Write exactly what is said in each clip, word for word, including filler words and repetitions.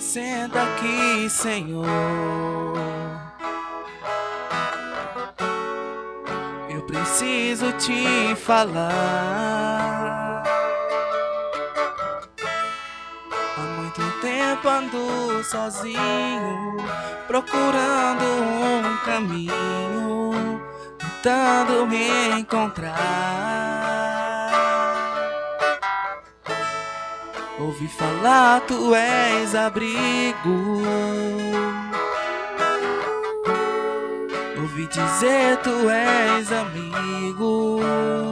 Senta aqui, Senhor. Eu preciso te falar. Há muito tempo ando sozinho, procurando um caminho, tentando me encontrar. Ouvi falar, tu és abrigo. Ouvi dizer, tu és amigo.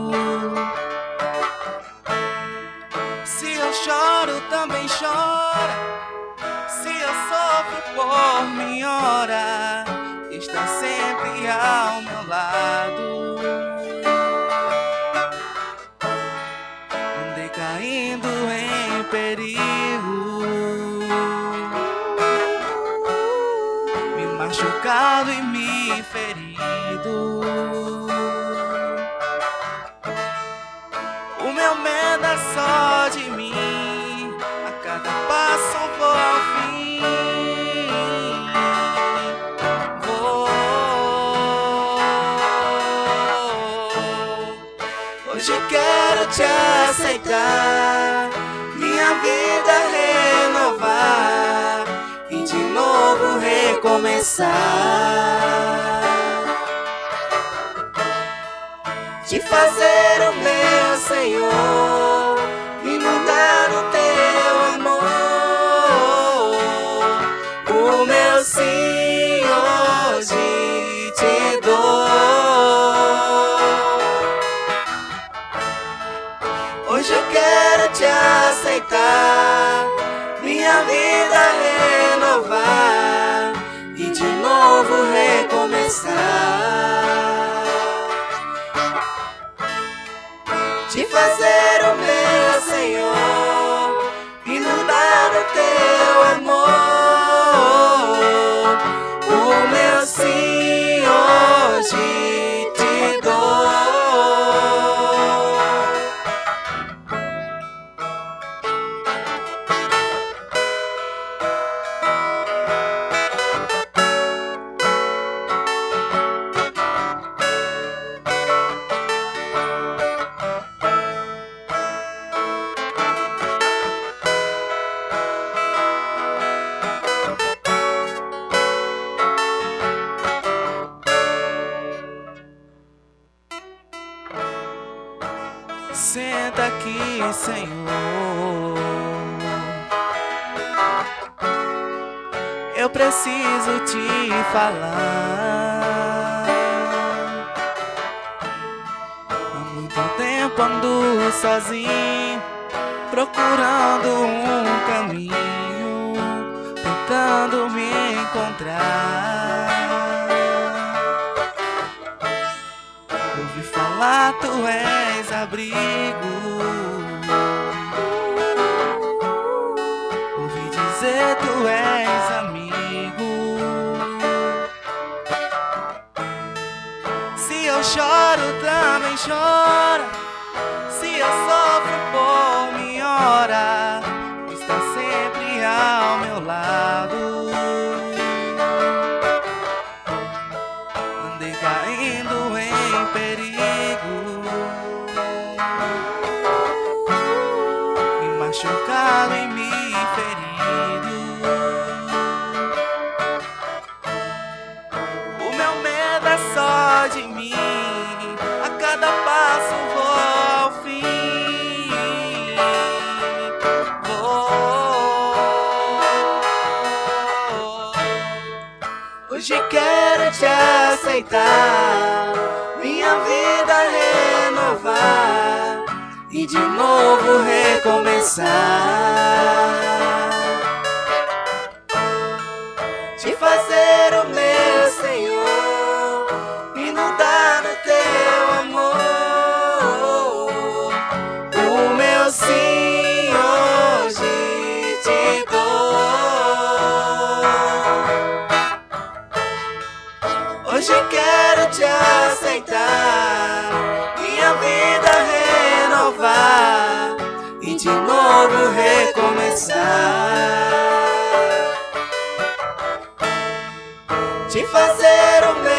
Se eu choro, também chora. Se eu sofro, por minha hora, está sempre ao meu lado. Andei caindo em perigo, me machucado e me ferido. O meu medo é só de mim, a cada passo vou ao fim. Vou. Hoje quero te aceitar, minha vida renovar e de novo recomeçar. Te fazer o meu Senhor, me mudar no teu amor. O meu sim hoje te dou. Hoje eu quero te aceitar, minha vida renovar e de novo recomeçar. Te fazer o meu Senhor, inundar no teu amor. O meu sim hoje te dou. Senta aqui, Senhor. Eu preciso te falar. Há muito tempo ando sozinho, procurando um caminho, tentando me encontrar. Ouvi falar, tu és abrigo. Ouvi dizer, tu és amigo. Se eu choro, também chora. Se eu sofro, por minha hora, está sempre ao meu lado. Andei caindo em perigo, me machucado e me ferido. O meu medo é só de mim, a cada passo vou ao fim. Vou. Hoje quero te aceitar, minha vida renovar e de novo recomeçar. Te fazer o meu Senhor, inundar no teu amor. O meu sim hoje te dou. Hoje quero te aceitar, minha vida renovar e de novo recomeçar. te fazer o bem.